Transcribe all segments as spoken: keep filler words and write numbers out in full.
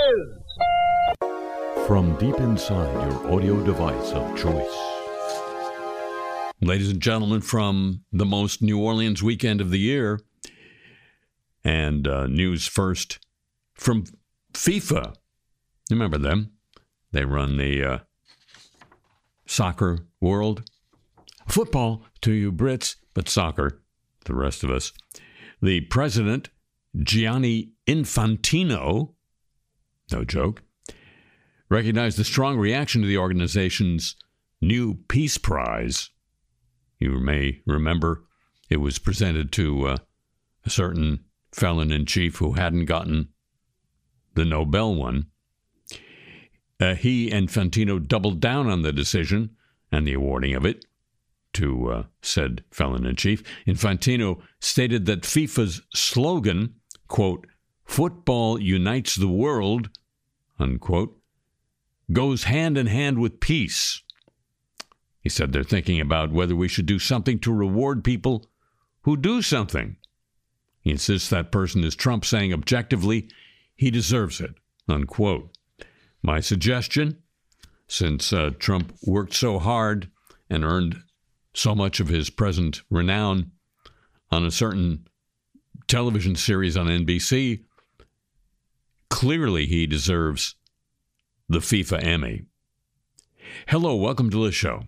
is. From deep inside your audio device of choice. Ladies and gentlemen, from the most New Orleans weekend of the year, and uh, news first from FIFA. Remember them? They run the uh, soccer world. Football to you Brits, but soccer, the rest of us. The president, Gianni Infantino, no joke, recognized the strong reaction to the organization's new Peace Prize. You may remember it was presented to uh, a certain felon-in-chief who hadn't gotten the Nobel one. Uh, he and Infantino doubled down on the decision and the awarding of it to uh, said felon-in-chief. Infantino stated that FIFA's slogan, quote, "Football unites the world," unquote, goes hand in hand with peace. He said they're thinking about whether we should do something to reward people who do something. He insists that person is Trump, saying objectively, he deserves it, unquote. My suggestion, since uh, Trump worked so hard and earned so much of his present renown on a certain television series on N B C, clearly he deserves the FIFA Emmy. Hello, welcome to the show.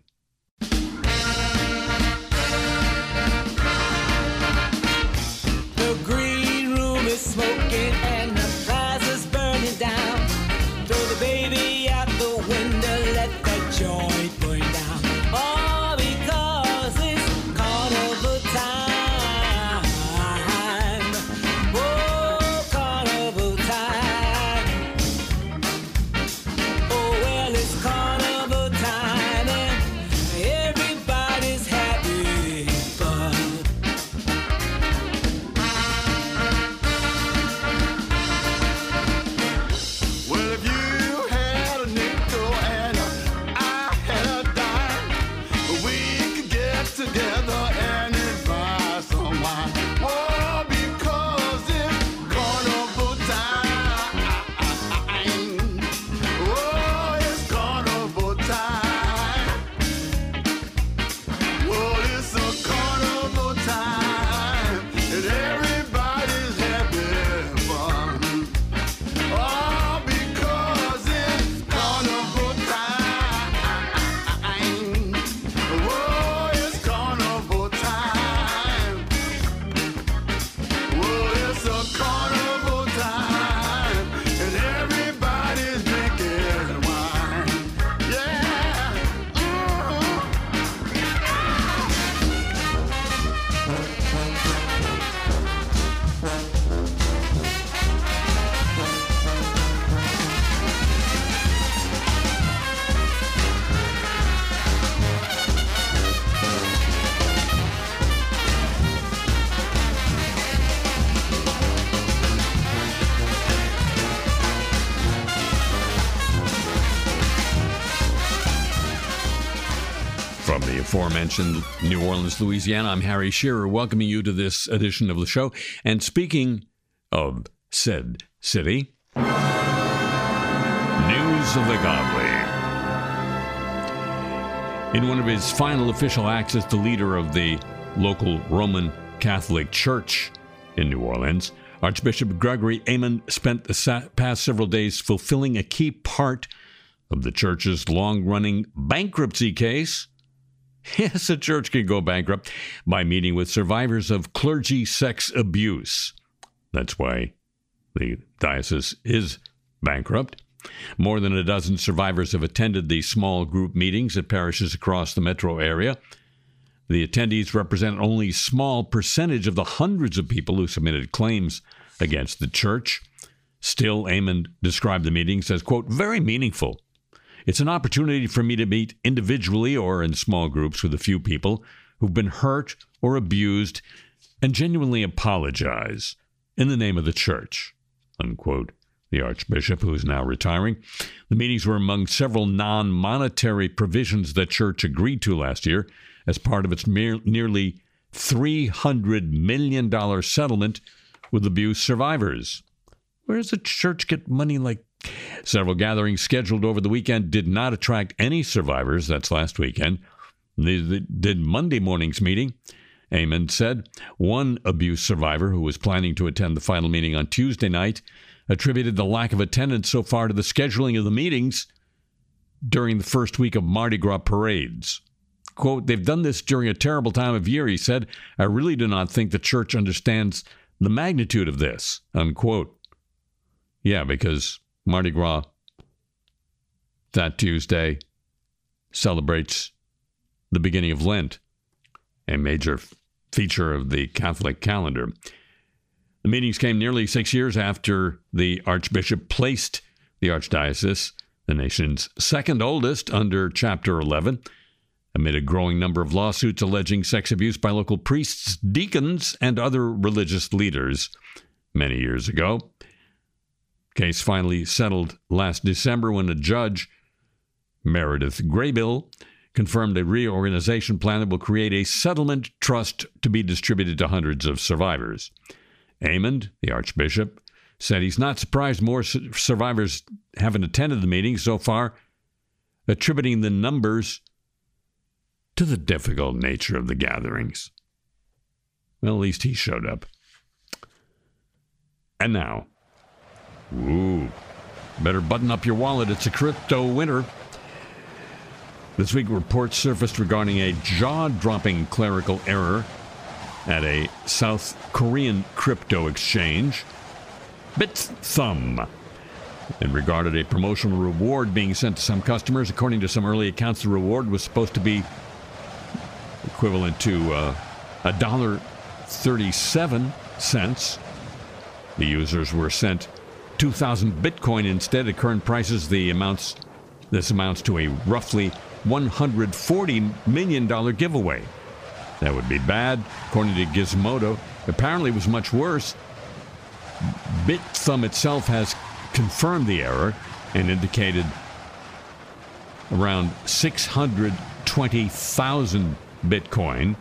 The green room is smoking and the prize is burning down. Throw the baby out the window, let the joy burn down. All because it's carnival time. Oh, carnival time. Oh, well, it's carnival time and everybody's having fun. Well, if you had a nickel and I had a dime, we could get together and advise someone. Oh, because it's carnival time. Oh, it's carnival time. Well, it's a carnival time, and everybody's having fun. Oh, because it's carnival time. Oh, it's carnival time. Oh, it's a carnival time, and everybody's drinking wine. Yeah. Mm. From the aforementioned New Orleans, Louisiana, I'm Harry Shearer, welcoming you to this edition of the show. And speaking of said city, news of the godly. In one of his final official acts as the leader of the local Roman Catholic Church in New Orleans, Archbishop Gregory Aymond spent the sa- past several days fulfilling a key part of the church's long-running bankruptcy case. Yes, a church can go bankrupt by meeting with survivors of clergy sex abuse. That's why the diocese is bankrupt. More than a dozen survivors have attended these small group meetings at parishes across the metro area. The attendees represent only a small percentage of the hundreds of people who submitted claims against the church. Still, Aymond described the meetings as, quote, very meaningful. It's an opportunity for me to meet individually or in small groups with a few people who've been hurt or abused and genuinely apologize in the name of the church, unquote. The Archbishop, who is now retiring. The meetings were among several non-monetary provisions the church agreed to last year as part of its mere, nearly three hundred million dollars settlement with abuse survivors. Where does the church get money like Several gatherings scheduled over the weekend did not attract any survivors. That's last weekend. They did Monday morning's meeting. Amond said one abuse survivor who was planning to attend the final meeting on Tuesday night attributed the lack of attendance so far to the scheduling of the meetings during the first week of Mardi Gras parades. Quote, they've done this during a terrible time of year, he said. I really do not think the church understands the magnitude of this, unquote. Yeah, because Mardi Gras that Tuesday celebrates the beginning of Lent, a major feature of the Catholic calendar. The meetings came nearly six years after the Archbishop placed the Archdiocese, the nation's second oldest, under Chapter eleven, amid a growing number of lawsuits alleging sex abuse by local priests, deacons, and other religious leaders many years ago. Case finally settled last December when a judge, Meredith Graybill, confirmed a reorganization plan that will create a settlement trust to be distributed to hundreds of survivors. Amond, the Archbishop, said he's not surprised more su- survivors haven't attended the meeting so far, attributing the numbers to the difficult nature of the gatherings. Well, at least he showed up. And now, ooh, better button up your wallet. It's a crypto winter. This week, reports surfaced regarding a jaw-dropping clerical error at a South Korean crypto exchange, BitThumb. It regarded a promotional reward being sent to some customers. According to some early accounts, the reward was supposed to be equivalent to uh, one dollar and thirty-seven cents. The users were sent two thousand Bitcoin instead. At current prices, the amounts this amounts to a roughly one hundred forty million dollars giveaway. That would be bad, according to Gizmodo. Apparently, it was much worse. BitThumb itself has confirmed the error and indicated around six hundred twenty thousand Bitcoin,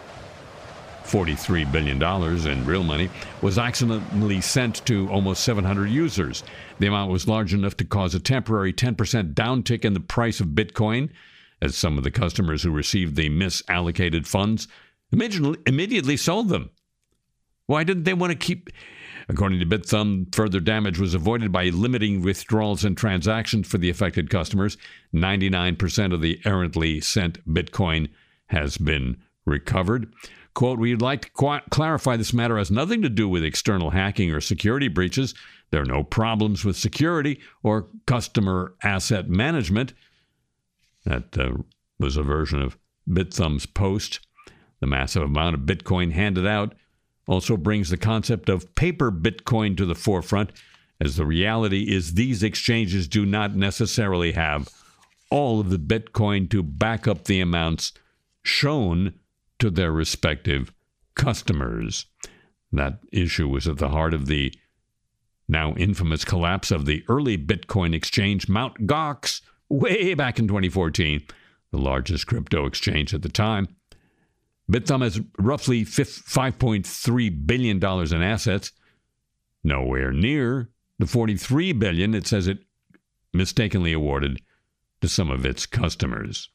forty-three billion dollars in real money, was accidentally sent to almost seven hundred users. The amount was large enough to cause a temporary ten percent downtick in the price of Bitcoin, as some of the customers who received the misallocated funds immediately sold them. Why didn't they want to keep... According to BitThumb, further damage was avoided by limiting withdrawals and transactions for the affected customers. ninety-nine percent of the errantly sent Bitcoin has been recovered. Quote, we'd like to qu- clarify this matter has nothing to do with external hacking or security breaches. There are no problems with security or customer asset management. That uh, was a version of BitThumb's post. The massive amount of Bitcoin handed out also brings the concept of paper Bitcoin to the forefront, as the reality is these exchanges do not necessarily have all of the Bitcoin to back up the amounts shown to their respective customers. That issue was at the heart of the now infamous collapse of the early Bitcoin exchange, Mt. Gox, way back in twenty fourteen, the largest crypto exchange at the time. BitThumb has roughly five point three billion dollars in assets, nowhere near the forty-three billion dollars it says it mistakenly awarded to some of its customers.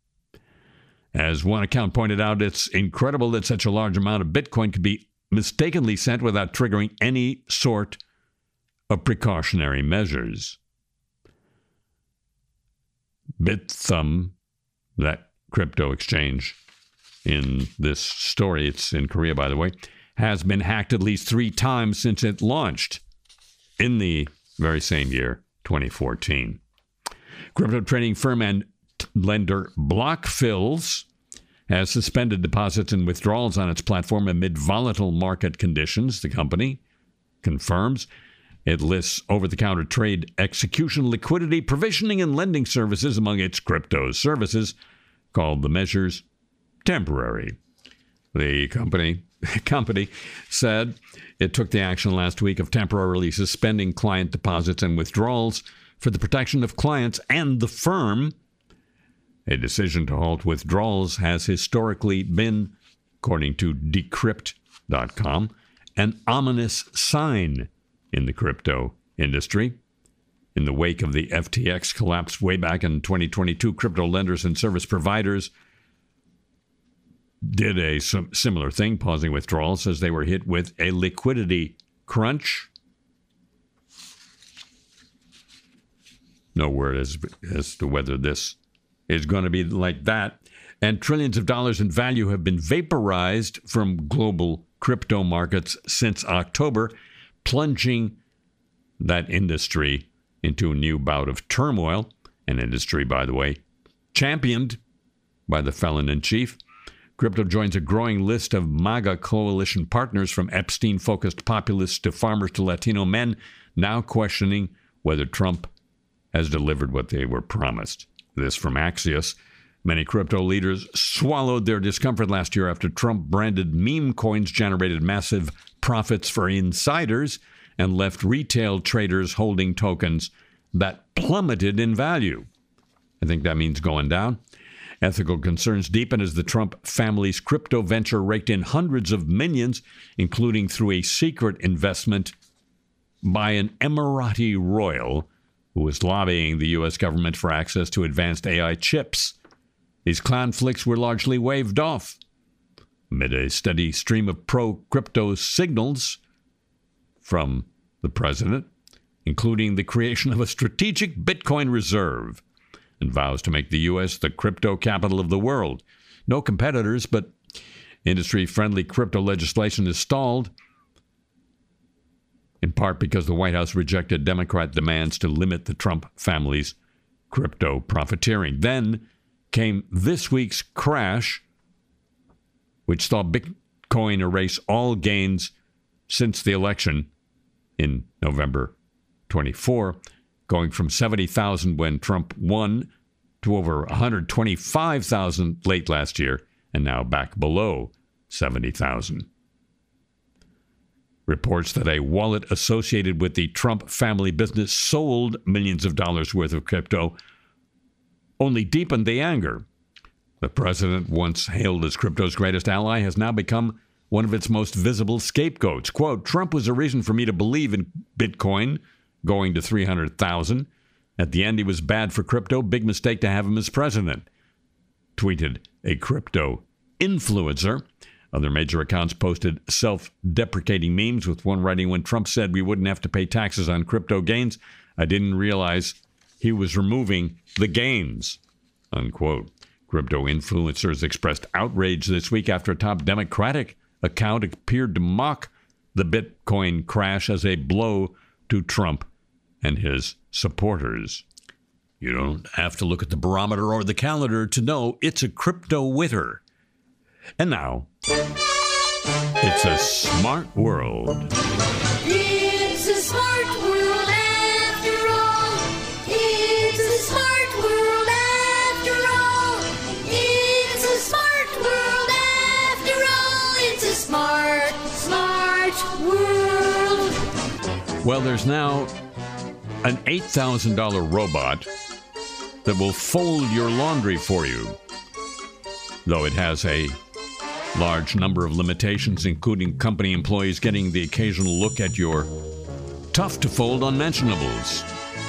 As one account pointed out, it's incredible that such a large amount of Bitcoin could be mistakenly sent without triggering any sort of precautionary measures. BitThumb, that crypto exchange in this story, it's in Korea, by the way, has been hacked at least three times since it launched in the very same year, twenty fourteen. Crypto trading firm and lender Blockfills has suspended deposits and withdrawals on its platform amid volatile market conditions, the company confirms. It lists over-the-counter trade execution, liquidity, provisioning, and lending services among its crypto services, called the measures temporary. The company, company said it took the action last week of temporarily suspending client deposits and withdrawals for the protection of clients and the firm. A decision to halt withdrawals has historically been, according to Decrypt dot com, an ominous sign in the crypto industry. In the wake of the F T X collapse way back in twenty twenty-two, crypto lenders and service providers did a similar thing, pausing withdrawals as they were hit with a liquidity crunch. No word as, as to whether this is going to be like that. And trillions of dollars in value have been vaporized from global crypto markets since October, plunging that industry into a new bout of turmoil. An industry, by the way, championed by the felon-in-chief. Crypto joins a growing list of MAGA coalition partners, from Epstein-focused populists to farmers to Latino men, now questioning whether Trump has delivered what they were promised. This from Axios. Many crypto leaders swallowed their discomfort last year after Trump-branded meme coins generated massive profits for insiders and left retail traders holding tokens that plummeted in value. I think that means going down. Ethical concerns deepen as the Trump family's crypto venture raked in hundreds of millions, including through a secret investment by an Emirati royal who was lobbying the U S government for access to advanced A I chips. These conflicts were largely waved off amid a steady stream of pro-crypto signals from the president, including the creation of a strategic Bitcoin reserve and vows to make the U S the crypto capital of the world. No competitors, but industry-friendly crypto legislation is stalled, in part because the White House rejected Democrat demands to limit the Trump family's crypto profiteering. Then came this week's crash, which saw Bitcoin erase all gains since the election in November twenty-four, going from seventy thousand when Trump won to over one hundred twenty-five thousand late last year, and now back below seventy thousand. Reports that a wallet associated with the Trump family business sold millions of dollars worth of crypto only deepened the anger. The president, once hailed as crypto's greatest ally, has now become one of its most visible scapegoats. Quote, Trump was a reason for me to believe in Bitcoin going to three hundred thousand. At the end, he was bad for crypto. Big mistake to have him as president, tweeted a crypto influencer. Other major accounts posted self-deprecating memes, with one writing, when Trump said we wouldn't have to pay taxes on crypto gains, I didn't realize he was removing the gains, unquote. Crypto influencers expressed outrage this week after a top Democratic account appeared to mock the Bitcoin crash as a blow to Trump and his supporters. You don't have to look at the barometer or the calendar to know it's a crypto winter. And now, it's a smart world. It's a smart world after all. It's a smart world after all. It's a smart world after all. It's a smart, smart world. Well, there's now an eight thousand dollars robot that will fold your laundry for you, though it has a large number of limitations, including company employees getting the occasional look at your tough-to-fold unmentionables.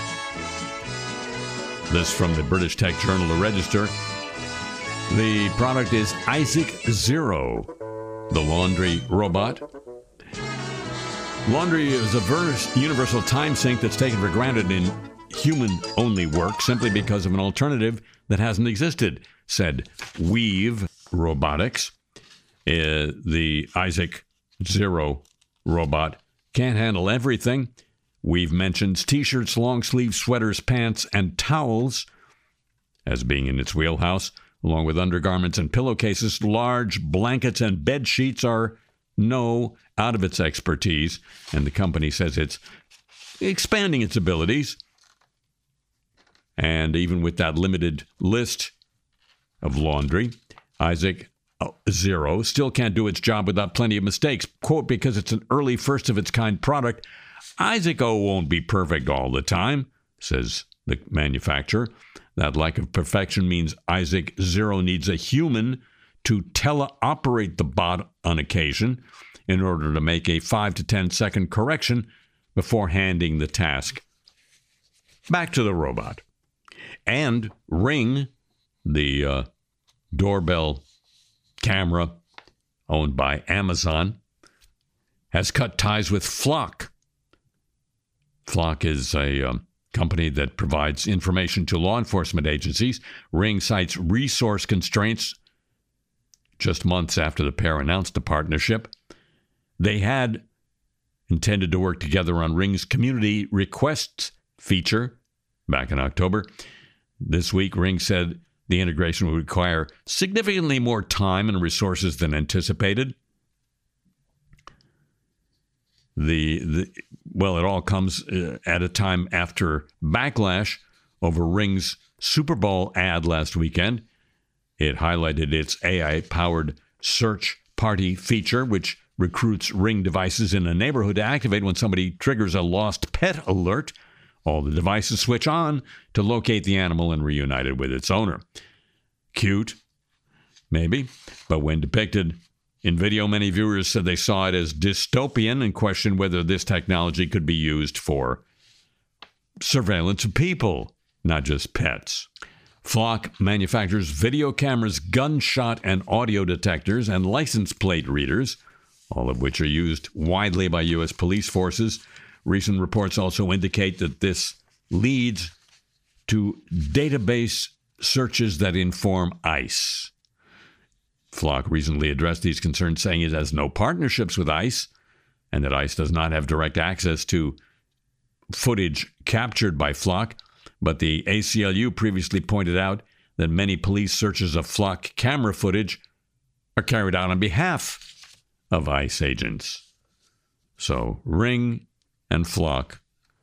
This from the British tech journal The Register. The product is Isaac Zero, the laundry robot. Laundry is a verse, universal time sink that's taken for granted in human-only work simply because of an alternative that hasn't existed, said Weave Robotics. Uh, the Isaac Zero robot can't handle everything. We've mentioned T-shirts, long-sleeve sweaters, pants, and towels as being in its wheelhouse, along with undergarments and pillowcases. Large blankets and bed sheets are no out of its expertise, and the company says it's expanding its abilities. And even with that limited list of laundry, Isaac Zero still can't do its job without plenty of mistakes. Quote, because it's an early first-of-its-kind product, Isaac O won't be perfect all the time, says the manufacturer. That lack of perfection means Isaac Zero needs a human to teleoperate the bot on occasion in order to make a five to ten second correction before handing the task back to the robot. And Ring, the uh, doorbell camera owned by Amazon, has cut ties with Flock. Flock is a um, company that provides information to law enforcement agencies. Ring cites resource constraints just months after the pair announced a partnership. They had intended to work together on Ring's community requests feature back in October. This week, Ring said the integration would require significantly more time and resources than anticipated. The, the well, it all comes uh, at a time after backlash over Ring's Super Bowl ad last weekend. It highlighted its A I-powered search party feature, which recruits Ring devices in a neighborhood to activate when somebody triggers a lost pet alert. All the devices switch on to locate the animal and reunite it with its owner. Cute, maybe, but when depicted in video, many viewers said they saw it as dystopian and questioned whether this technology could be used for surveillance of people, not just pets. Flock manufactures video cameras, gunshot and audio detectors, and license plate readers, all of which are used widely by U S police forces. Recent reports also indicate that this leads to database searches that inform ICE. Flock recently addressed these concerns, saying it has no partnerships with ICE and that ICE does not have direct access to footage captured by Flock. But the A C L U previously pointed out that many police searches of Flock camera footage are carried out on behalf of ICE agents. So Ring and Flock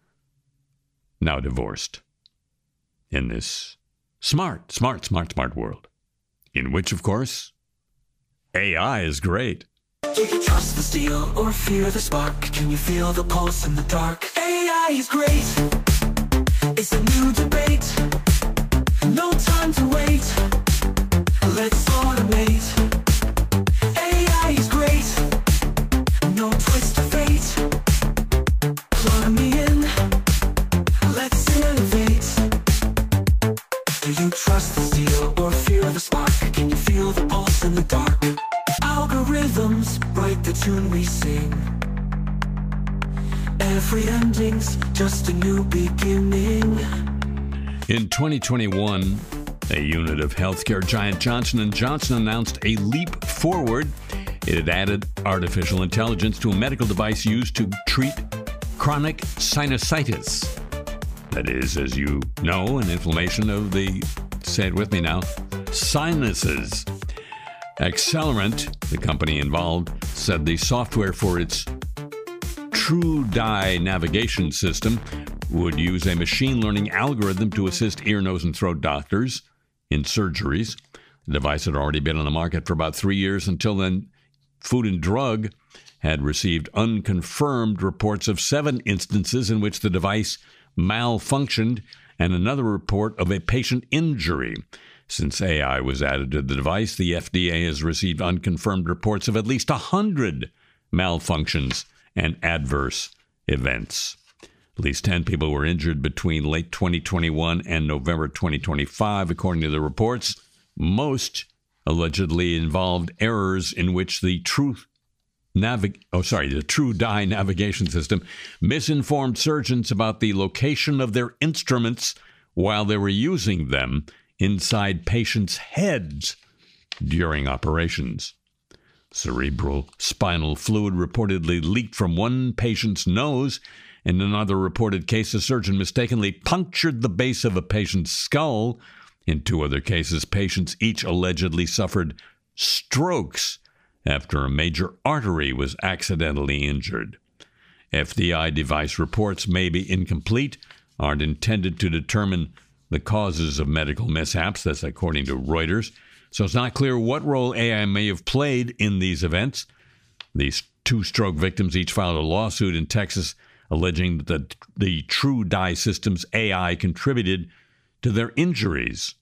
now divorced in this smart, smart, smart, smart world, in which, of course, A I is great. Do you trust the steel or fear the spark? Can you feel the pulse in the dark? A I is great. It's a new debate. No time to wait. Let's automate. A I is great. No twist of fate. Plug me in. Let's innovate. Do you trust the steel or fear the spark? Can you feel the pulse in the dark? Algorithms write the tune we sing. Every ending's just a new beginning. In twenty twenty-one, a unit of healthcare giant Johnson and Johnson announced a leap forward. It had added artificial intelligence to a medical device used to treat chronic sinusitis. That is, as you know, an inflammation of the, say it with me now, sinuses. Accelerant, the company involved, said the software for its TrueDye navigation system would use a machine learning algorithm to assist ear, nose, and throat doctors in surgeries. The device had already been on the market for about three years. Until then, Food and Drug had received unconfirmed reports of seven instances in which the device malfunctioned and another report of a patient injury. Since A I was added to the device, the F D A has received unconfirmed reports of at least one hundred malfunctions and adverse events. At least ten people were injured between late twenty twenty-one and November twenty twenty-five, according to the reports. Most allegedly involved errors in which the true navig- oh, sorry, the TrueDye navigation system misinformed surgeons about the location of their instruments while they were using them inside patients' heads during operations. Cerebral spinal fluid reportedly leaked from one patient's nose. In another reported case, a surgeon mistakenly punctured the base of a patient's skull. In two other cases, patients each allegedly suffered strokes after a major artery was accidentally injured. F D I device reports may be incomplete, aren't intended to determine the causes of medical mishaps. That's according to Reuters. So it's not clear what role A I may have played in these events. These two stroke victims each filed a lawsuit in Texas alleging that the TrueDye system's A I contributed to their injuries.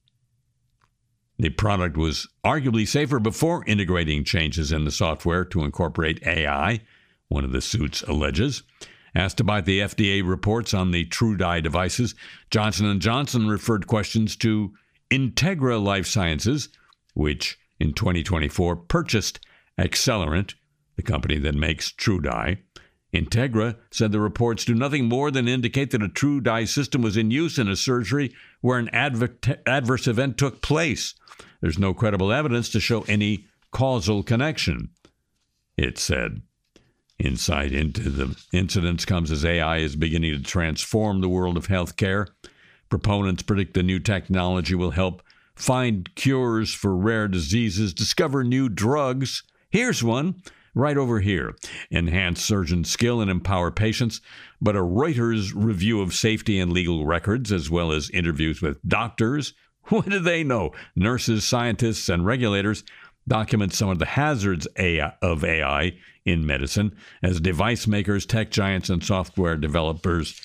The product was arguably safer before integrating changes in the software to incorporate A I, one of the suits alleges. Asked about the F D A reports on the TrueDye devices, Johnson and Johnson referred questions to Integra Life Sciences, which in twenty twenty-four purchased Accelerant, the company that makes TrueDye. Integra said the reports do nothing more than indicate that a TrueDye system was in use in a surgery where an adver- adverse event took place. There's no credible evidence to show any causal connection, it said. Insight into the incidents comes as A I is beginning to transform the world of healthcare. Proponents predict the new technology will help find cures for rare diseases, discover new drugs. Here's one right over here. Enhance surgeon skill and empower patients. But a Reuters review of safety and legal records, as well as interviews with doctors, what do they know? Nurses, scientists, and regulators document some of the hazards of A I in medicine as device makers, tech giants, and software developers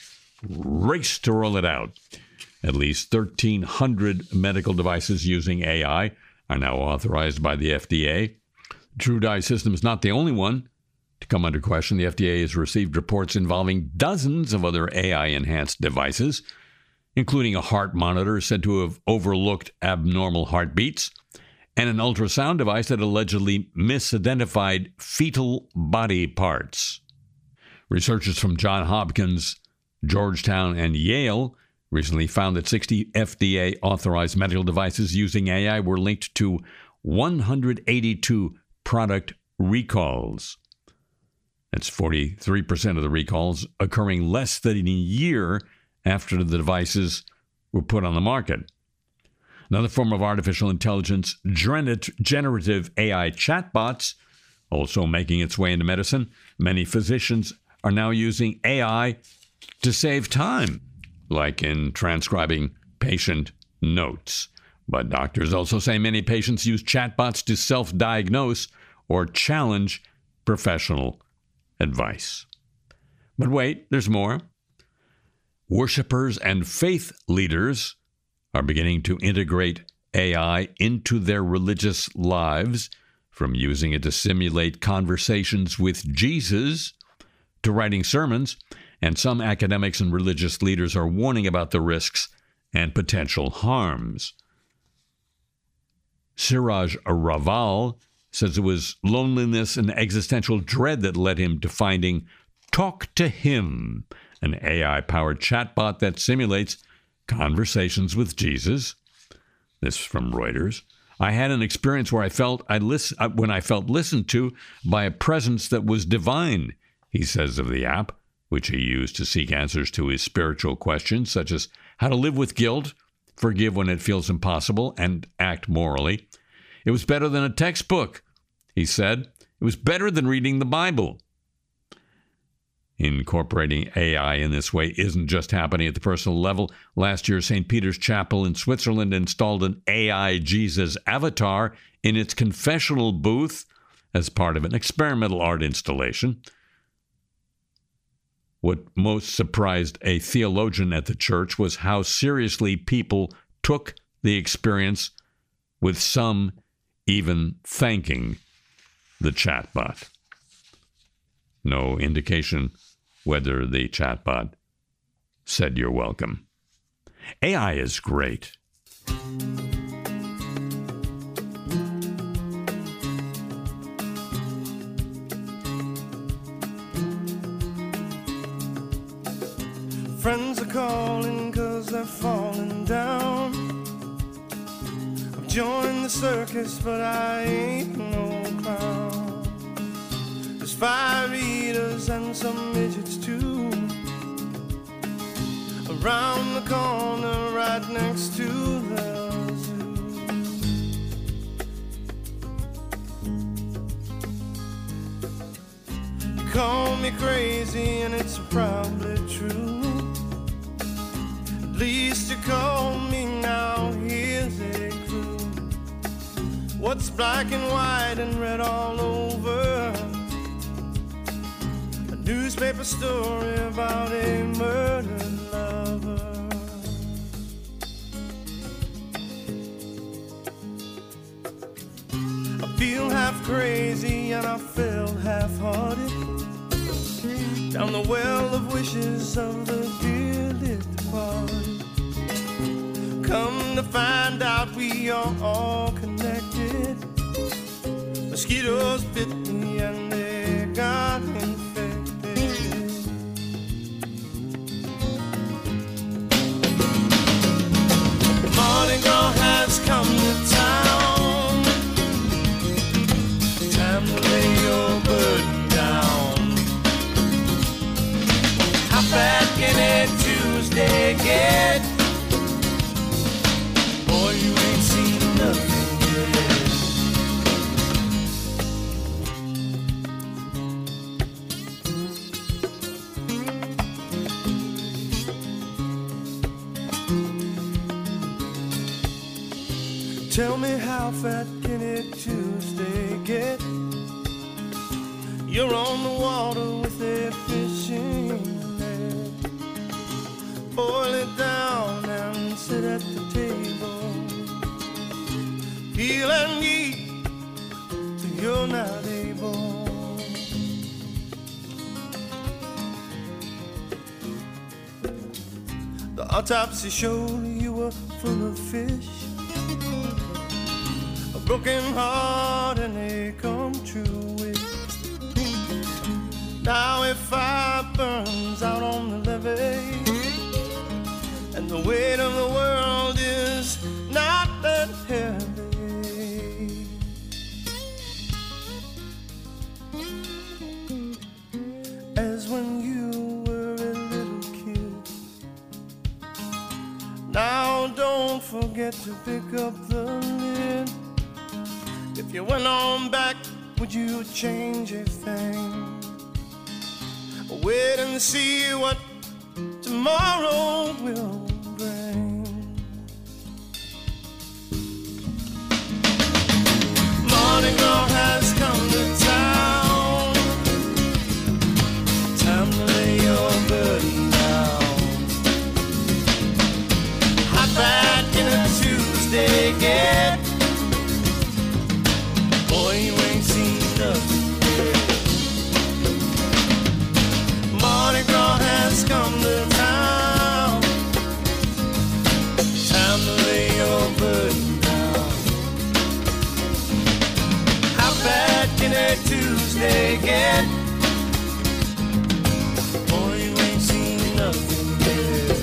race to roll it out. At least thirteen hundred medical devices using A I are now authorized by the F D A. The TrueDye system is not the only one to come under question. The F D A has received reports involving dozens of other A I-enhanced devices, including a heart monitor said to have overlooked abnormal heartbeats, and an ultrasound device that allegedly misidentified fetal body parts. Researchers from Johns Hopkins, Georgetown, and Yale recently found that sixty F D A-authorized medical devices using A I were linked to one hundred eighty-two product recalls. That's forty-three percent of the recalls occurring less than a year after the devices were put on the market. Another form of artificial intelligence, generative A I chatbots, also making its way into medicine. Many physicians are now using A I to save time, like in transcribing patient notes. But doctors also say many patients use chatbots to self-diagnose or challenge professional advice. But wait, there's more. Worshippers and faith leaders are beginning to integrate A I into their religious lives, from using it to simulate conversations with Jesus to writing sermons, and some academics and religious leaders are warning about the risks and potential harms. Siraj Raval says it was loneliness and existential dread that led him to finding Talk to Him, an A I-powered chatbot that simulates conversations with Jesus. This from Reuters. I had an experience where I felt I listen, when I felt listened to by a presence that was divine, he says of the app, which he used to seek answers to his spiritual questions, such as how to live with guilt, forgive when it feels impossible, and act morally. It was better than a textbook, he said. It was better than reading the Bible. Incorporating A I in this way isn't just happening at the personal level. Last year, Saint Peter's Chapel in Switzerland installed an A I Jesus avatar in its confessional booth as part of an experimental art installation. What most surprised a theologian at the church was how seriously people took the experience, with some even thanking the chatbot. No indication whether the chatbot said you're welcome. A I is great. Friends are calling 'cause they're falling down. I've joined the circus, but I ain't no clown. There's five eaters and some midgets too, around the corner right next to the zoo. You call me crazy and it's probably true. At least you call me now, here's a clue. What's black and white and red all over? A newspaper story about a murdered lover. I feel half crazy and I feel half-hearted. down the well of wishes of the dearly departed. Come to find out we are all connected. Mosquitoes bit me and they got infected. Mardi Gras has come to town. Time to lay your burden down. How bad can a Tuesday get? Boy, you ain't seen nothing yet. Tell me how fat can a Tuesday get? You're on the water with a fishing net. Boil it down and sit at the table. Peel and eat till you're not able. The autopsy showed you were full of fish. A broken heart and a come true wish. Now if fire burns out on the levee, and the weight of the world is not that heavy, as when you were a little kid. Now don't forget to pick up the lid. If you went on back, would you change a thing? Wait and see what tomorrow will bring. Mardi Gras has come to town. Time to lay your burden down. How bad can a Tuesday get? Boy, you ain't seen nothing. Mardi Gras has come to town. Time to lay your burden down. How bad can a Tuesday get? Boy, you ain't seen nothing yet.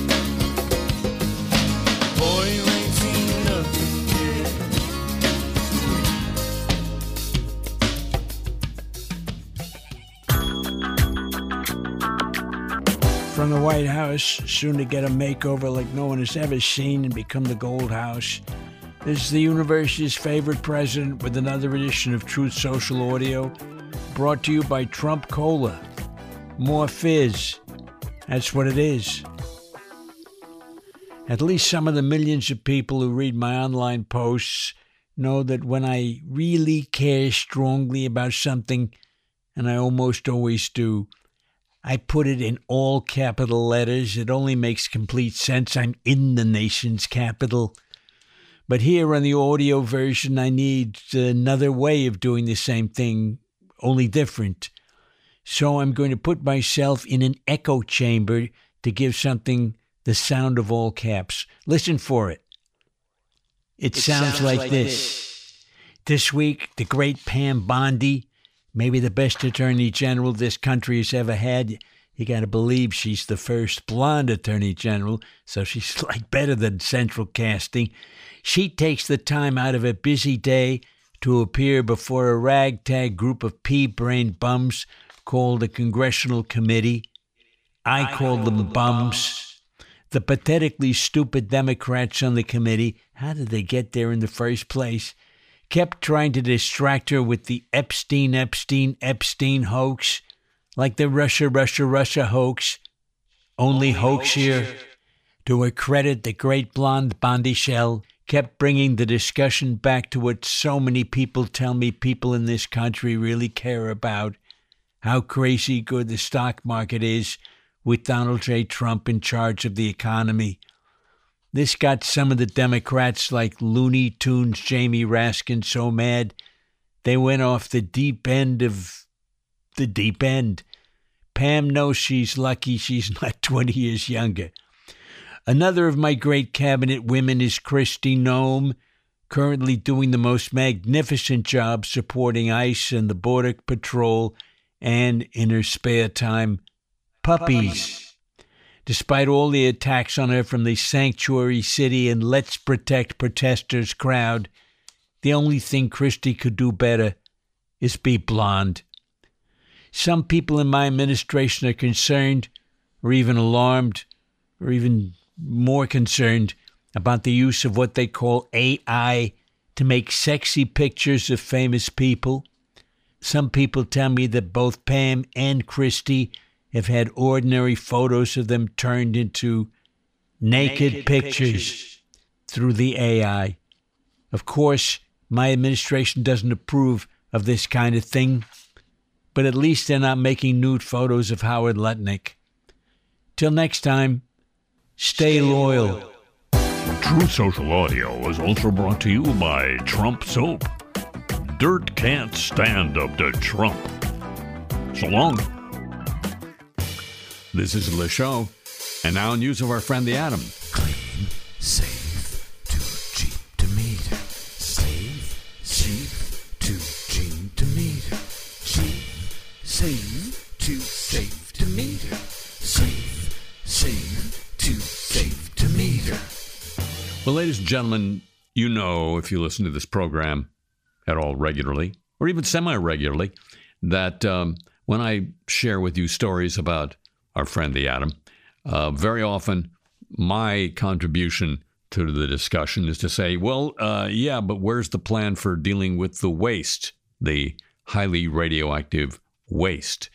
Boy, you ain't seen nothing yet. From the White House, soon to get a makeover like no one has ever seen and become the Gold House. This is the university's favorite president with another edition of Truth Social Audio, brought to you by Trump Cola. More fizz. That's what it is. At least some of the millions of people who read my online posts know that when I really care strongly about something, and I almost always do, I put it in all capital letters. It only makes complete sense. I'm in the nation's capital. But here on the audio version, I need another way of doing the same thing, only different. So I'm going to put myself in an echo chamber to give something the sound of all caps. Listen for it. It, it sounds, sounds like, like this. this. This week, the great Pam Bondi, maybe the best attorney general this country has ever had. You got to believe she's the first blonde attorney general, so she's like better than central casting. She takes the time out of a busy day to appear before a ragtag group of pea-brained bums called the Congressional Committee. I, I call them, them bums. bums. The pathetically stupid Democrats on the committee, how did they get there in the first place, kept trying to distract her with the Epstein, Epstein, Epstein hoax, like the Russia, Russia, Russia hoax. Only, Only hoax here. here. To her credit, the great blonde Bondi Shell kept bringing the discussion back to what so many people tell me people in this country really care about, how crazy good the stock market is with Donald J. Trump in charge of the economy. This got some of the Democrats like Looney Tunes Jamie Raskin so mad they went off the deep end of the deep end. Pam knows she's lucky she's not twenty years younger. Another of my great cabinet women is Kristi Noem, currently doing the most magnificent job supporting ICE and the Border Patrol, and in her spare time, puppies. Despite all the attacks on her from the Sanctuary City and Let's Protect Protesters crowd, the only thing Kristi could do better is be blonde. Some people in my administration are concerned, or even alarmed, or even more concerned about the use of what they call A I to make sexy pictures of famous people. Some people tell me that both Pam and Kristi have had ordinary photos of them turned into naked, naked pictures, pictures through the A I. Of course, my administration doesn't approve of this kind of thing, but at least they're not making nude photos of Howard Lutnick. Till next time, stay, stay loyal. loyal. True Social Audio is also brought to you by Trump Soap. Dirt can't stand up to Trump. So long. This is the show, and now news of our friend the Atom. Clean, safe, too cheap to meter. Safe, cheap, too cheap to meter. Cheap, safe, too safe to meter. Safe, safe, too safe to meter. Well, ladies and gentlemen, you know, if you listen to this program at all regularly, or even semi-regularly, that um, when I share with you stories about our friend the Atom, uh, very often my contribution to the discussion is to say, well, uh, yeah, but where's the plan for dealing with the waste, the highly radioactive waste?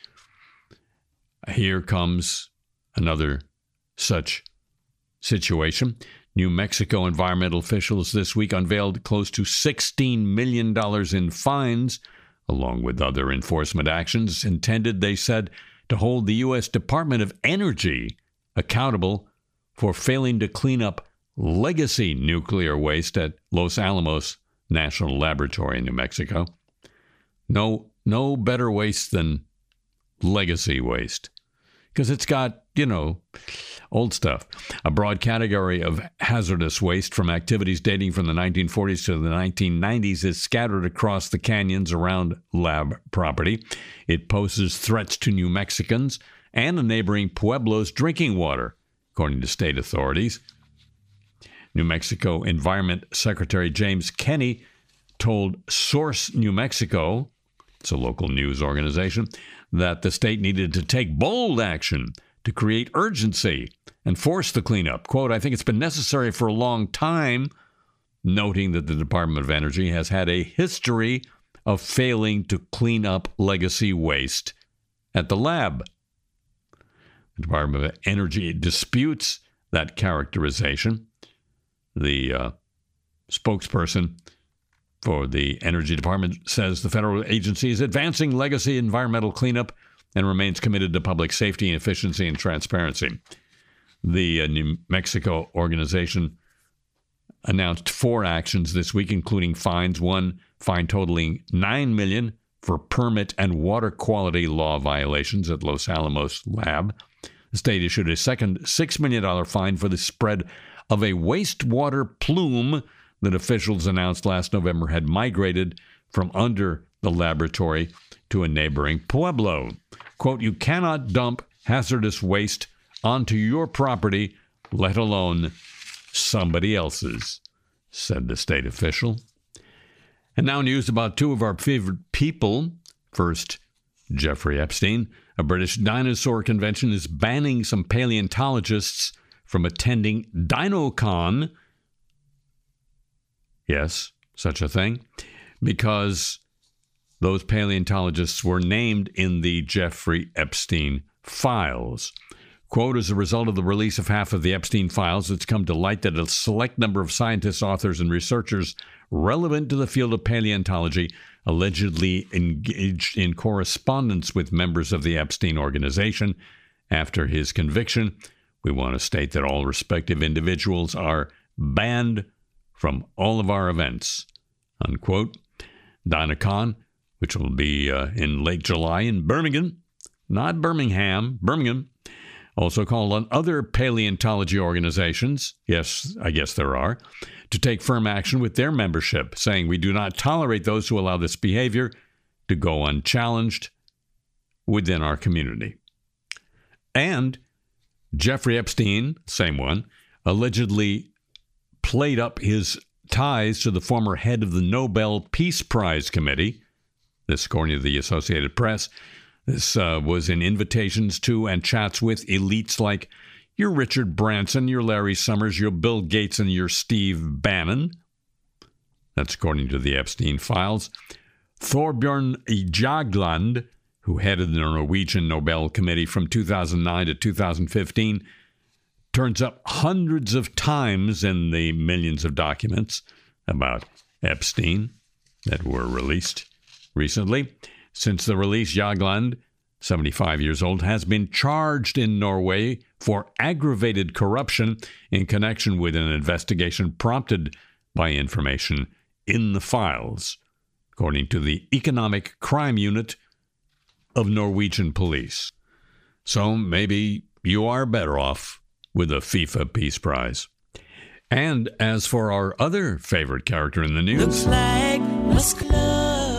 Here comes another such situation. New Mexico environmental officials this week unveiled close to sixteen million dollars in fines, along with other enforcement actions intended, they said, to hold the U S Department of Energy accountable for failing to clean up legacy nuclear waste at Los Alamos National Laboratory in New Mexico. No, no better waste than legacy waste, because it's got, you know, old stuff. A broad category of hazardous waste from activities dating from the nineteen forties to the nineteen nineties is scattered across the canyons around lab property. It poses threats to New Mexicans and a neighboring Pueblo's drinking water, according to state authorities. New Mexico Environment Secretary James Kenney told Source New Mexico, it's a local news organization, that the state needed to take bold action to create urgency and force the cleanup. Quote, I think it's been necessary for a long time, noting that the Department of Energy has had a history of failing to clean up legacy waste at the lab. The Department of Energy disputes that characterization. The uh, spokesperson for the Energy Department says the federal agency is advancing legacy environmental cleanup and remains committed to public safety and efficiency and transparency. The uh, New Mexico organization announced four actions this week, including fines. One fine totaling nine million dollars for permit and water quality law violations at Los Alamos Lab. The state issued a second six million dollars fine for the spread of a wastewater plume that officials announced last November had migrated from under the laboratory to a neighboring Pueblo. Quote, you cannot dump hazardous waste onto your property, let alone somebody else's, said the state official. And now news about two of our favorite people. First, Jeffrey Epstein. A British dinosaur convention is banning some paleontologists from attending DinoCon. Yes, such a thing. Because those paleontologists were named in the Jeffrey Epstein files. Quote, as a result of the release of half of the Epstein files, it's come to light that a select number of scientists, authors, and researchers relevant to the field of paleontology allegedly engaged in correspondence with members of the Epstein organization. After his conviction, we want to state that all respective individuals are banned from all of our events, unquote. DinoCon, which will be uh, in late July in Birmingham, not Birmingham, Birmingham, also called on other paleontology organizations, yes, I guess there are, to take firm action with their membership, saying we do not tolerate those who allow this behavior to go unchallenged within our community. And Jeffrey Epstein, same one, allegedly played up his ties to the former head of the Nobel Peace Prize Committee. This, according to the Associated Press, this uh, was in invitations to and chats with elites like your Richard Branson, your Larry Summers, your Bill Gates, and your Steve Bannon. That's according to the Epstein files. Thorbjørn Jagland, who headed the Norwegian Nobel Committee from two thousand nine to two thousand fifteen, turns up hundreds of times in the millions of documents about Epstein that were released recently. Since the release, Jagland, seventy-five years old, has been charged in Norway for aggravated corruption in connection with an investigation prompted by information in the files, according to the Economic Crime Unit of Norwegian police. So maybe you are better off with a FIFA Peace Prize. And as for our other favorite character in the news, Looks like Musk love.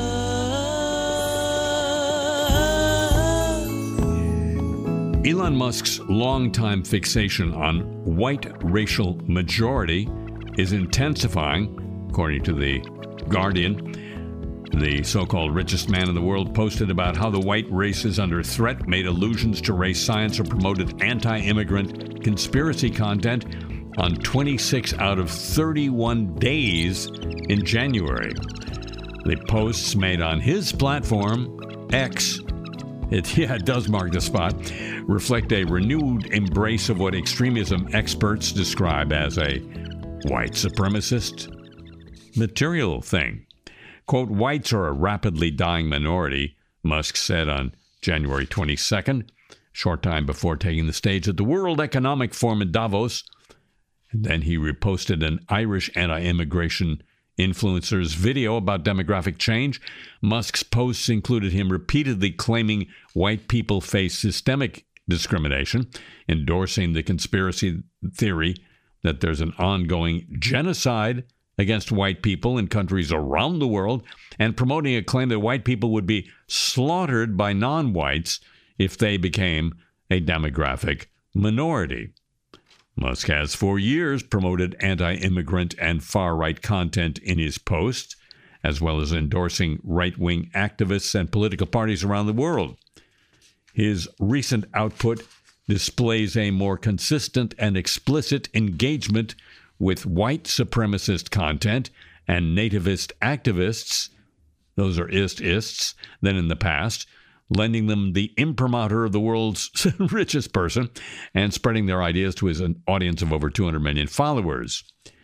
Elon Musk's longtime fixation on white racial majority is intensifying, according to The Guardian. The so-called richest man in the world posted about how the white race is under threat, made allusions to race science, or promoted anti-immigrant conspiracy content on twenty-six out of thirty-one days in January. The posts made on his platform, X, it, yeah, it does mark the spot, reflect a renewed embrace of what extremism experts describe as a white supremacist material thing. Quote, whites are a rapidly dying minority, Musk said on January twenty-second, short time before taking the stage at the World Economic Forum in Davos. And then he reposted an Irish anti-immigration influencer's video about demographic change. Musk's posts included him repeatedly claiming white people face systemic discrimination, endorsing the conspiracy theory that there's an ongoing genocide against white people in countries around the world, and promoting a claim that white people would be slaughtered by non-whites if they became a demographic minority. Musk has for years promoted anti-immigrant and far-right content in his posts, as well as endorsing right-wing activists and political parties around the world. His recent output displays a more consistent and explicit engagement with white supremacist content and nativist activists, those are ist-ists, than in the past, lending them the imprimatur of the world's richest person and spreading their ideas to his audience of over two hundred million followers.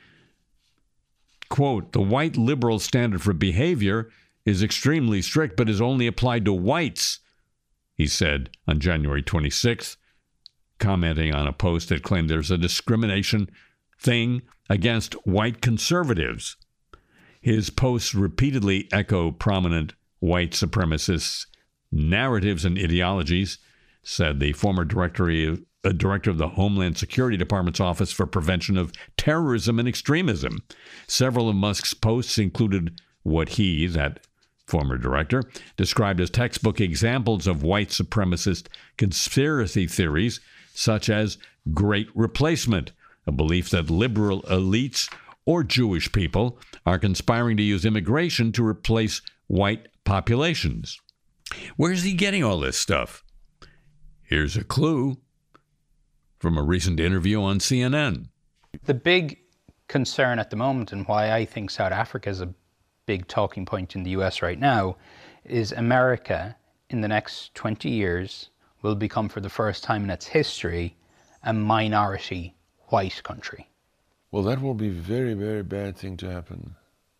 Quote, the white liberal standard for behavior is extremely strict but is only applied to whites, he said on January twenty-sixth, commenting on a post that claimed there's a discrimination thing against white conservatives. His posts repeatedly echo prominent white supremacists' narratives and ideologies, said the former director of, uh, director of the Homeland Security Department's Office for Prevention of Terrorism and Extremism. Several of Musk's posts included what he, that former director, described as textbook examples of white supremacist conspiracy theories, such as Great Replacement, a belief that liberal elites or Jewish people are conspiring to use immigration to replace white populations. Where's he getting all this stuff? Here's a clue from a recent interview on C N N. The big concern at the moment, and why I think South Africa is a big talking point in the U S right now, is America in the next twenty years will become, for the first time in its history, a minority white country. Well, that will be a very, very bad thing to happen.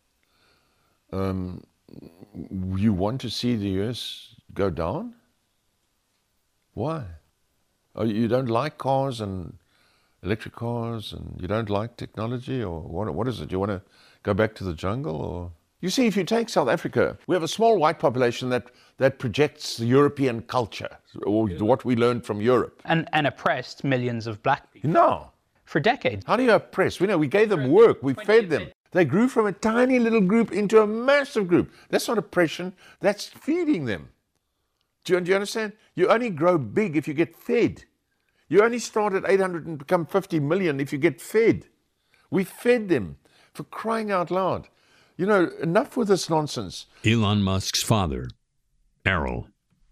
Um, you want to see the U S go down? Why? Oh, you don't like cars and electric cars, and you don't like technology, or what? What is it? You want to go back to the jungle, or? You see, if you take South Africa, we have a small white population that, that projects the European culture, or what we learned from Europe. And, and oppressed millions of black people No. for decades. How do you oppress? We know we gave them work, we fed them. They grew from a tiny little group into a massive group. That's not oppression, that's feeding them. Do you, do you understand? You only grow big if you get fed. You only start at eight hundred and become fifty million if you get fed. We fed them, for crying out loud. You know, enough with this nonsense. Elon Musk's father, Errol.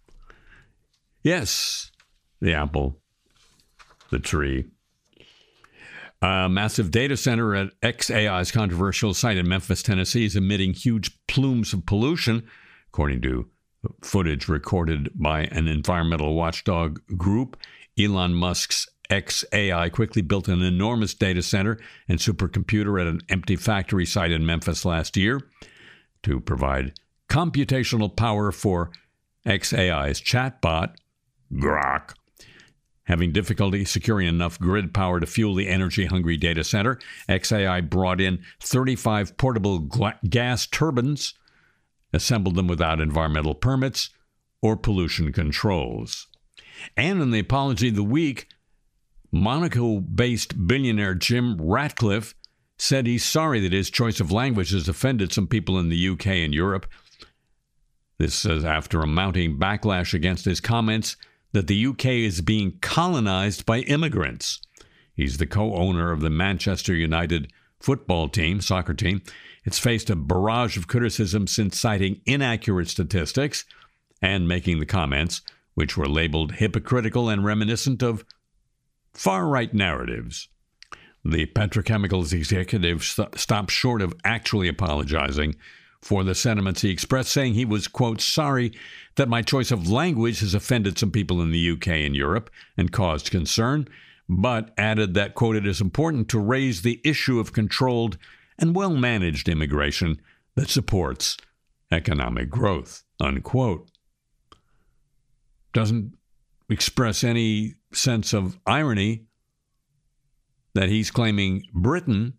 Yes, the apple, the tree. A massive data center at X A I's controversial site in Memphis, Tennessee, is emitting huge plumes of pollution, according to footage recorded by an environmental watchdog group. Elon Musk's X A I quickly built an enormous data center and supercomputer at an empty factory site in Memphis last year to provide computational power for X A I's chatbot, Grok. Having difficulty securing enough grid power to fuel the energy-hungry data center, X A I brought in thirty-five portable gla- gas turbines, assembled them without environmental permits or pollution controls. And in the apology of the week, Monaco-based billionaire Jim Ratcliffe said he's sorry that his choice of language has offended some people in the U K and Europe. This says after a mounting backlash against his comments that the U K is being colonized by immigrants. He's the co-owner of the Manchester United football team, soccer team. It's faced a barrage of criticism since citing inaccurate statistics and making the comments, which were labeled hypocritical and reminiscent of far-right narratives. The petrochemicals executive st- stopped short of actually apologizing for the sentiments he expressed, saying he was, quote, sorry that my choice of language has offended some people in the U K and Europe and caused concern, but added that, quote, it is important to raise the issue of controlled and well-managed immigration that supports economic growth, unquote. Doesn't express any sense of irony that he's claiming Britain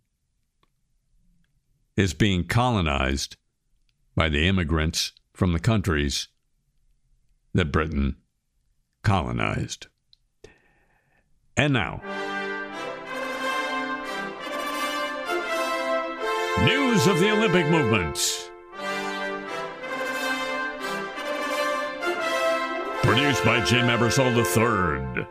is being colonized by the immigrants from the countries that Britain colonized. And now, news of the Olympic movement. Produced by Jim Ebersole the third.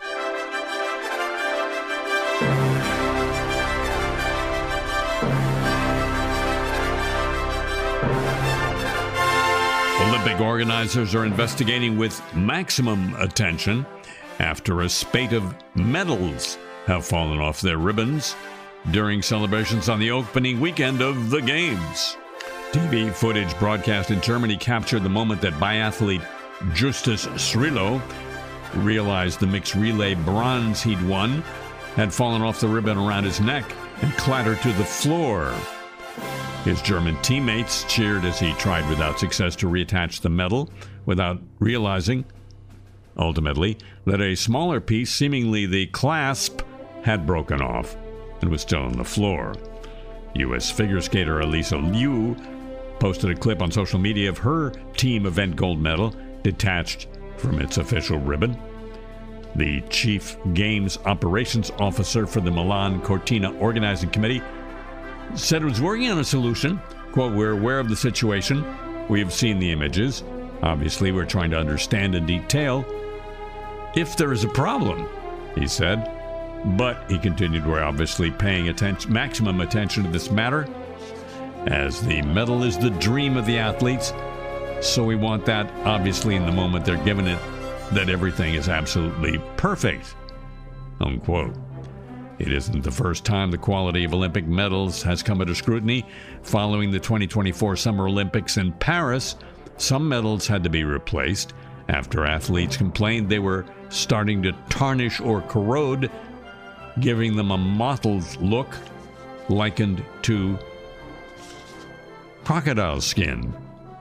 Olympic organizers are investigating with maximum attention after a spate of medals have fallen off their ribbons during celebrations on the opening weekend of the Games. T V footage broadcast in Germany captured the moment that biathlete Justus Srilo realized the mixed relay bronze he'd won had fallen off the ribbon around his neck and clattered to the floor. His German teammates cheered as he tried without success to reattach the medal, without realizing, ultimately, that a smaller piece, seemingly the clasp, had broken off and was still on the floor. U S figure skater Elisa Liu posted a clip on social media of her team event gold medal detached from its official ribbon. The chief games operations officer for the Milan Cortina organizing committee said it was working on a solution. Quote, we're aware of the situation. We have seen the images. Obviously, we're trying to understand in detail if there is a problem, he said. But, he continued, we're obviously paying attention, maximum attention to this matter, as the medal is the dream of the athletes. So we want that, obviously, in the moment they're given it, that everything is absolutely perfect, unquote. It isn't the first time the quality of Olympic medals has come under scrutiny. Following the twenty twenty-four Summer Olympics in Paris, some medals had to be replaced after athletes complained they were starting to tarnish or corrode, giving them a mottled look likened to crocodile skin.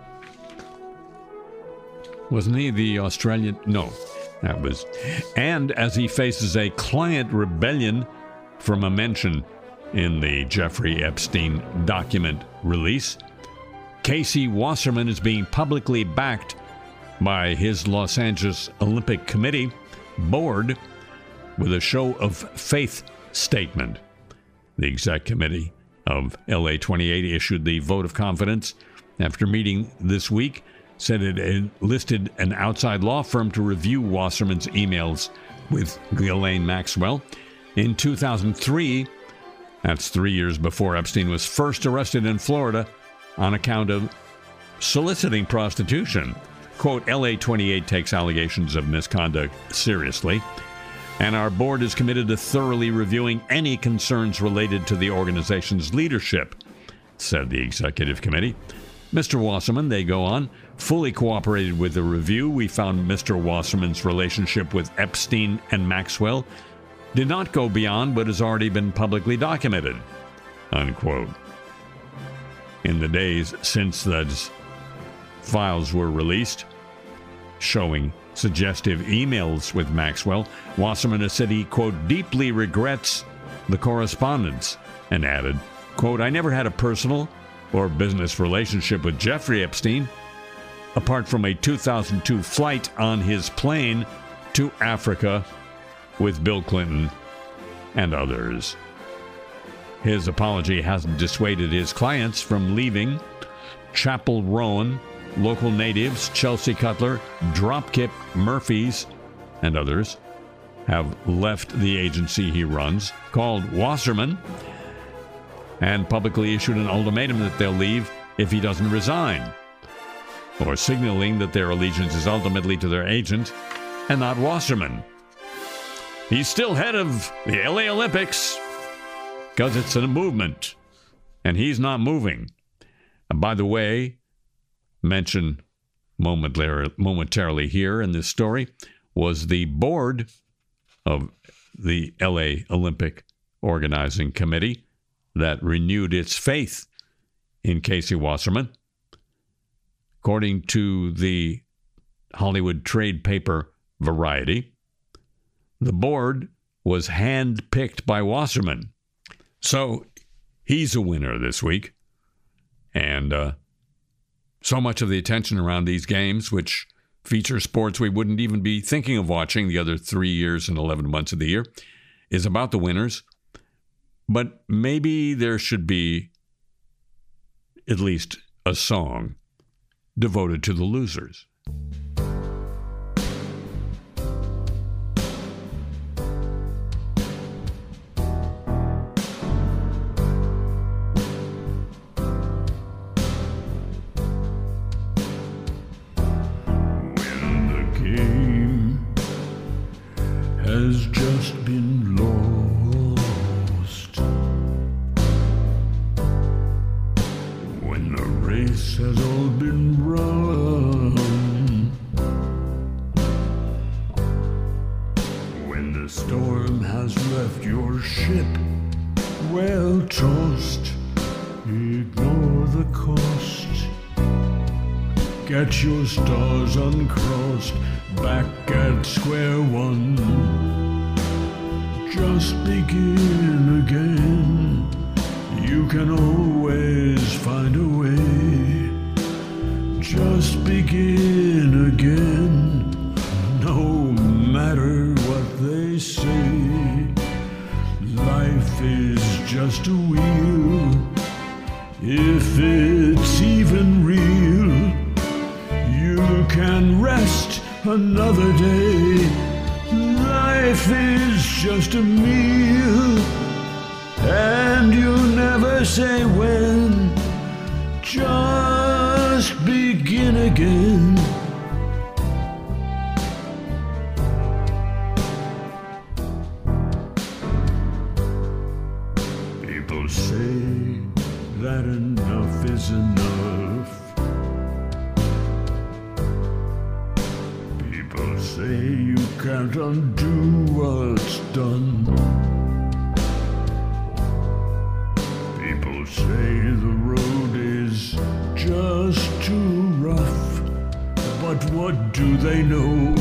Wasn't he the Australian? No, that was. And as he faces a client rebellion from a mention in the Jeffrey Epstein document release, Casey Wasserman is being publicly backed by his Los Angeles Olympic Committee board with a show of faith statement. The exec committee of L A twenty-eight issued the vote of confidence after meeting this week, said it enlisted an outside law firm to review Wasserman's emails with Ghislaine Maxwell. In two thousand three, that's three years before Epstein was first arrested in Florida on account of soliciting prostitution. Quote, L A twenty-eight takes allegations of misconduct seriously, and our board is committed to thoroughly reviewing any concerns related to the organization's leadership, said the executive committee. Mister Wasserman, they go on, fully cooperated with the review. We found Mister Wasserman's relationship with Epstein and Maxwell did not go beyond what has already been publicly documented, unquote. In the days since those files were released, showing suggestive emails with Maxwell, Wasserman has said he, quote, deeply regrets the correspondence, and added, quote, I never had a personal or business relationship with Jeffrey Epstein, apart from a two thousand two flight on his plane to Africa with Bill Clinton and others. His apology hasn't dissuaded his clients from leaving. Chapel Rowan, local natives, Chelsea Cutler, Dropkick Murphys, and others have left the agency he runs, called Wasserman, and publicly issued an ultimatum that they'll leave if he doesn't resign, or signaling that their allegiance is ultimately to their agent and not Wasserman. He's still head of the L A Olympics because it's a movement, and he's not moving. And by the way, mentioned momentarily, momentarily here in this story was the board of the L A Olympic Organizing Committee that renewed its faith in Casey Wasserman. According to the Hollywood trade paper Variety, the board was hand-picked by Wasserman. So he's a winner this week. And uh, so much of the attention around these games, which feature sports we wouldn't even be thinking of watching the other three years and eleven months of the year, is about the winners. But maybe there should be at least a song devoted to the losers. Has just been lost, when the race has all been run, when the storm has left your ship well tossed, ignore the cost, get your stars uncrossed, back at square one. Just begin again. You can always find a way. Just begin again. No matter what they say, life is just a wheel. If it's even real, you can rest another day. Life is just a meal, and you never say when. Just begin again. People say that enough is enough. Say you can't undo what's done. People say the road is just too rough, but what do they know?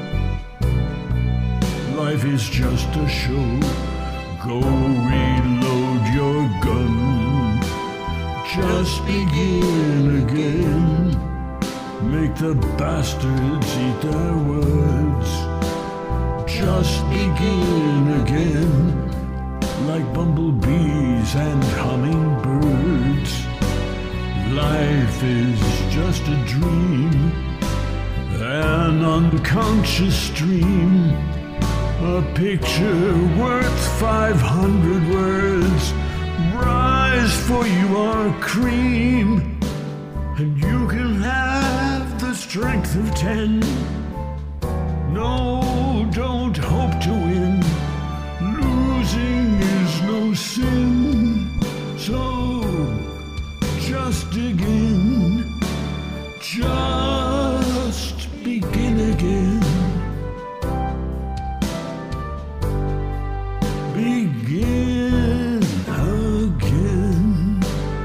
Life is just a show. Go reload your gun. Just Just begin again. Make the bastards eat their words. Just begin again. Like bumblebees and hummingbirds. Life is just a dream, an unconscious dream, a picture worth five hundred words. Rise, for you are cream, and you can have the strength of ten. No, don't hope to win. Losing is no sin. So just dig in. Just begin again. Begin again.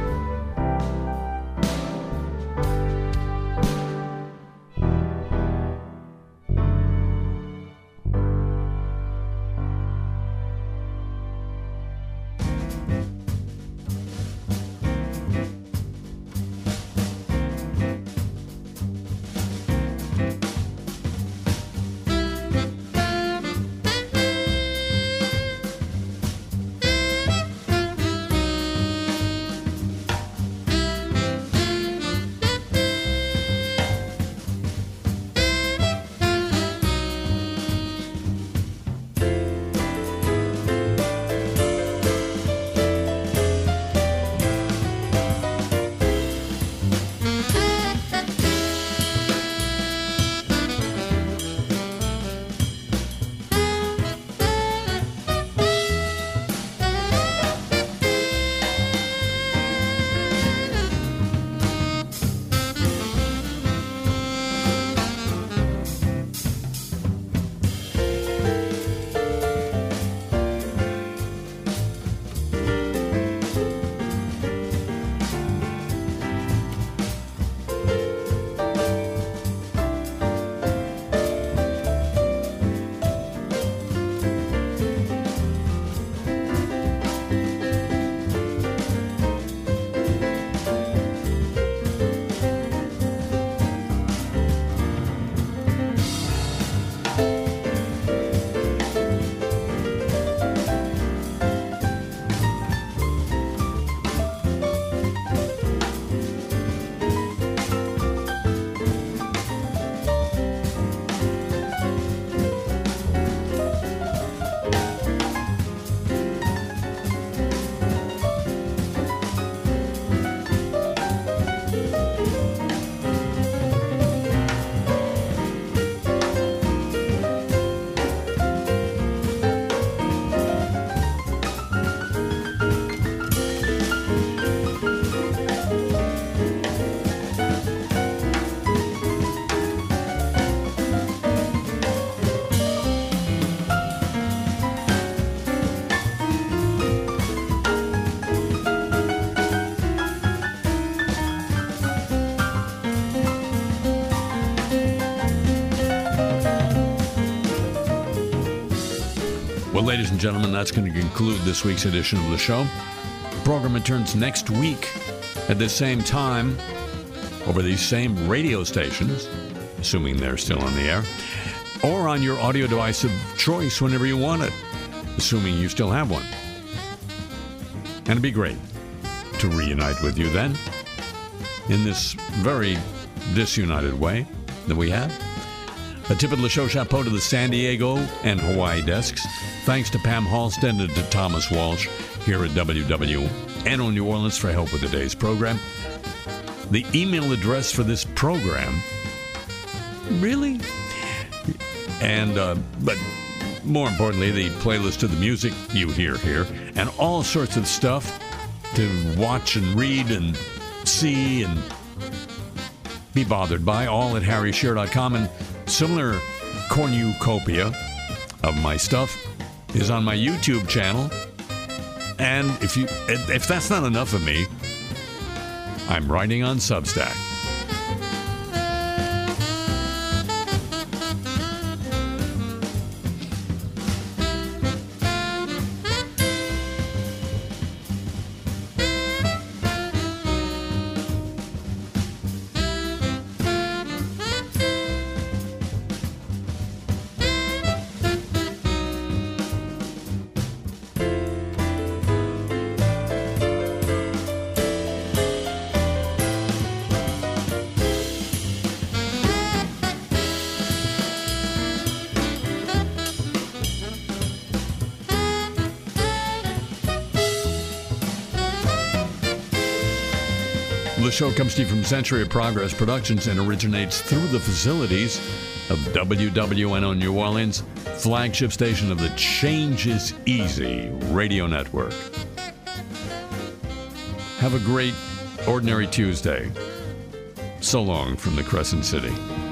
Well, ladies and gentlemen, that's going to conclude this week's edition of the show. The program returns next week at the same time over these same radio stations, assuming they're still on the air, or on your audio device of choice whenever you want it, assuming you still have one. And it'd be great to reunite with you then in this very disunited way that we have. A tip of the show chapeau to the San Diego and Hawaii desks. Thanks to Pam Halstead and to Thomas Walsh here at W W N O New Orleans for help with today's program. The email address for this program, really? And, uh, but more importantly, the playlist of the music you hear here and all sorts of stuff to watch and read and see and be bothered by, all at harry shearer dot com. And similar cornucopia of my stuff is on my YouTube channel. And if you if that's not enough of me, I'm writing on Substack. The show comes to you from Century of Progress Productions and originates through the facilities of W W N O New Orleans, flagship station of the Change is Easy radio network. Have a great Ordinary Tuesday. So long from the Crescent City.